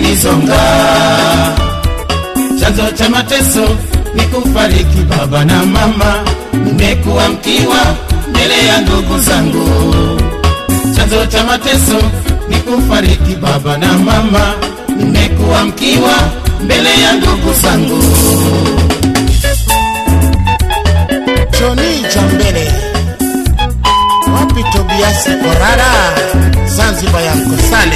imenisonga. Chanzo cha mateso ni kufariki baba na mama, nimekuwa mkiwa mbele ya ndugu zangu. Chanzo cha mateso ni kufariki baba na mama, nimekuwa mkiwa mbele ya ndugu zangu. Johnny Jambele, wapi Tobias Korara, Zanzibar ya Mkosale.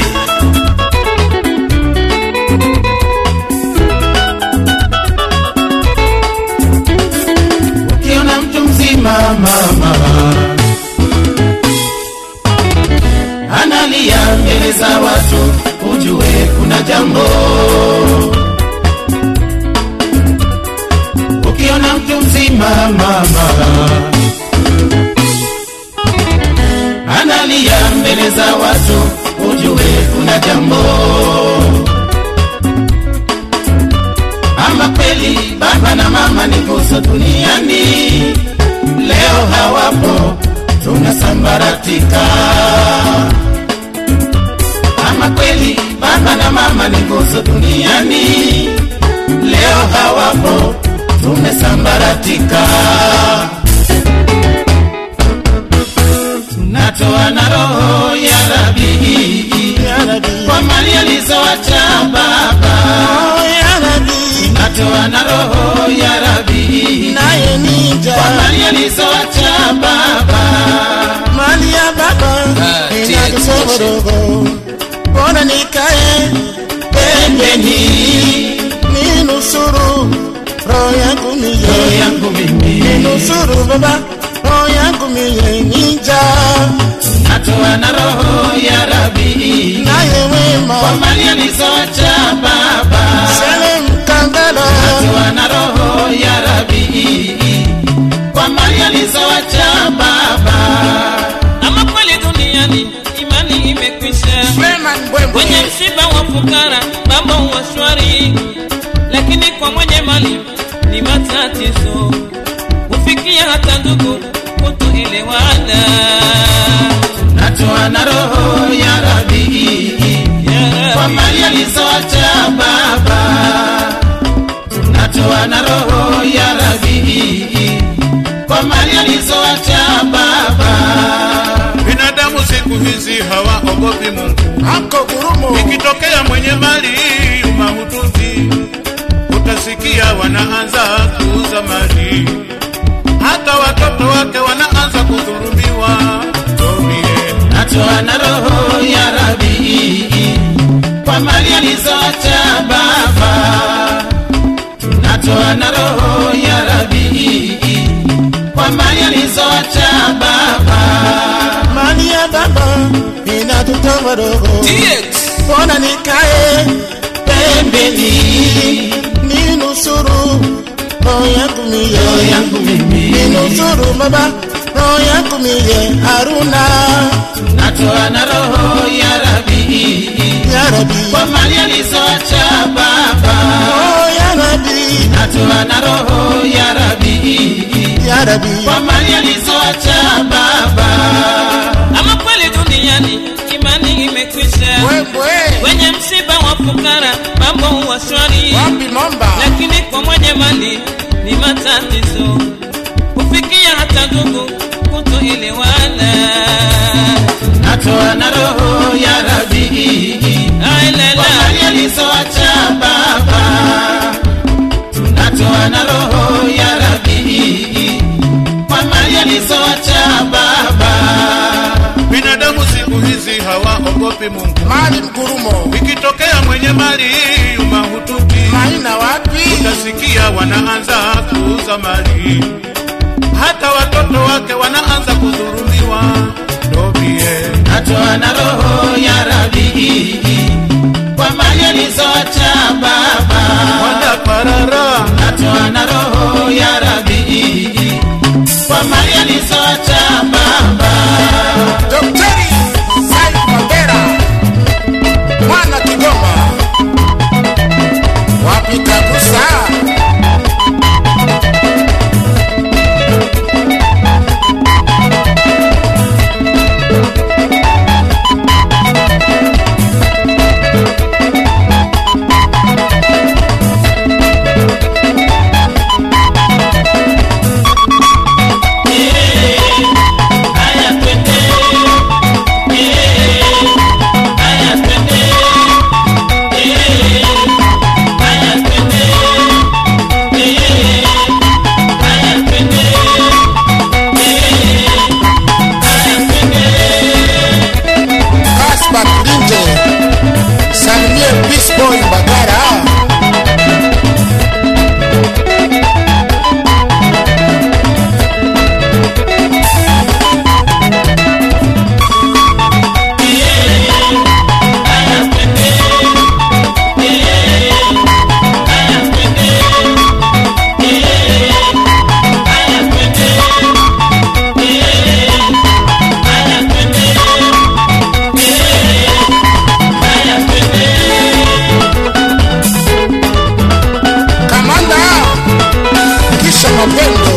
Ukiona mtu mzima mama analia mbele za watu, ujue kuna jambo. Ukiona mtu mzima mama analia mbele za watu, ujue kuna jambo. Ama kweli baba na mama ni nguzo duniani, leo hawapo tunasambaratika. Ama kweli baba na mama ni nguzo duniani, leo hawapo tumesambaratika. Tunatoa na roho ya Rabi, kwa mali alizoacha baba. Tunatoa na roho ya Rabi, naye nija kwa mali alizoacha baba. mali ya baba inakusorogo, bona nikae pembeni ninusuru roho yangu mimi, ninusuru baba roho yangu mimi nija. Tunatoa na roho ya Rabi, naye wema kwa mali alizoacha baba. Sele Mkandala, tunatoa na roho ya Rabi, kwa mali alizoacha baba. Ama kweli duniani imani imekwisha, kwenye msiba wa fukara mambo huwa shwari, lakini kwa mwenye mali ni matatizo, hufikia hata ndugu kutoelewana. Tunatoa na roho ya Rabi, kwa mali alizoacha baba. Tunatoa na roho ya Rabi, kwa mali alizoacha baba. Binadamu siku hizi hawaogopi Mungu. Hako gurumo Ikitokea mwenye mali mahututi, utasikia wanaanza kuuza mali, hata watoto wake wanaanza kudhulumiwa. Tunatoa na roho ya Rabi, kwa mali alizoacha baba. Tunatoa na roho ya Rabi, kwa mali alizoacha baba. mali ya baba inatutoa roho, bona nikae pembeni ninusuru roho yangu mimi, ninusuru baba roho yangu mimi Haruna. Tunatoa na roho ya Rabi, kwa mali alizoacha baba. Oh ya Rabi, tunatoa na roho ya Rabi, kwa mali alizoacha baba. Ama kweli duniani imani imekwisha, kwenye msiba wa fukara mambo huwa shwari, lakini kwa mwenye mali ni matatizo, hufikia hata ndugu kutoelewana. Tunatoa na roho ya Rabi, kwa mali alizoacha baba. Tunatoa na roho ya Rabi, kwa mali alizoacha baba. Binadamu siku hizi hawaogopi Mungu. mali mgurumo Ikitokea mwenye mali mahututi, maina wapi, utasikia wanaanza kuuza mali, hata watoto wake wanaanza kudhulumiwa. Tunatoa na roho ya Rabi, kwa mali alizoacha baba. Tunatoa na roho ya Rabi, kwa mali alizoacha baba. Daktari Said Mandera, mwana Kigoma, wapi kabisa. mapendo.